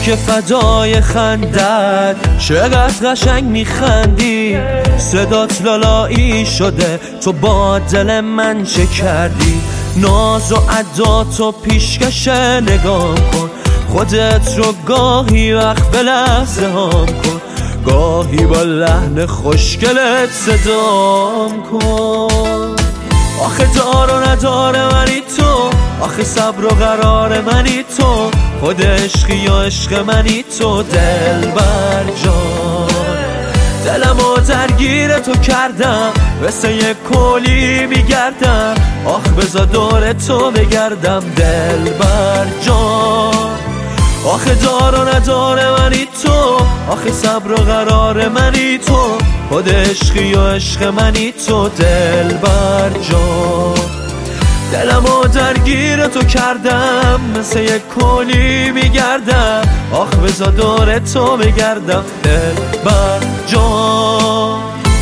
که فدای خندت، چقدر قشنگ میخندی، صدات لالایی شده، تو با دل من چه کردی؟ ناز و عدات و پیشکش نگام کن، خودت رو گاهی وقت به لحظه هم کن، گاهی با لحن خوشگلت صدام کن. آخه دار و نداره منی تو، آخه صبر و قرار منی تو، خود عشقی یا عشق منی تو دلبر جان. دلمو درگیر تو کردم، مثل یک کولی میگردم، آخ بذار دور تو بگردم دلبر جان. آخه دار و نداره منی تو، آخه صبر و قرار منی تو، خود عشقی و عشق منی تو دلبر جان. دلمو درگیر تو کردم، مثل یک کولی میگردم، آخ بذار دور تو بگردم دلبر جان.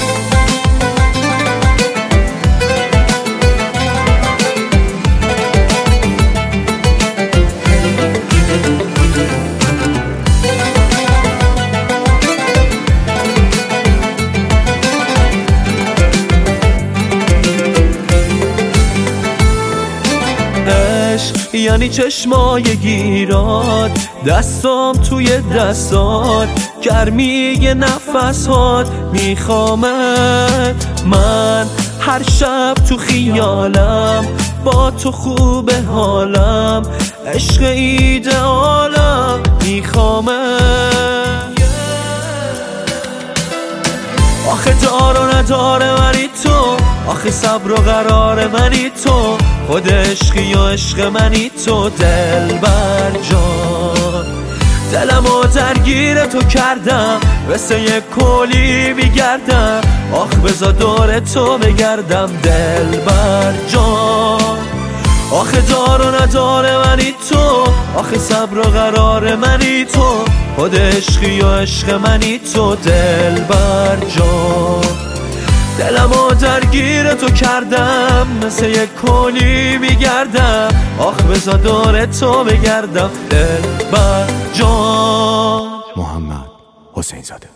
یعنی چشمای گیرات، دستام توی دستات، گرمی نفسات میخوامت. من هر شب تو خیالم، با تو خوب حالم، عشق ایدئالم میخوامت. آخه دار و نداره منی تو، آخه صبر و قرار منی تو، خود عشقی یا عشق منی تو دلبر جان. دلمو درگیر تو کردم، مثل یک کولی میگردم، آخ بذار دور تو بگردم دلبر جان. آخه دار و نداره منی تو، آخه صبر و قرار منی تو، خود عشقی یا عشق منی تو دلبر جان. دلمو درگیر تو کردم، مثل یک کولی میگردم، آخ بذار دور تو بگردم دلبر جان. محمد حسین زاده.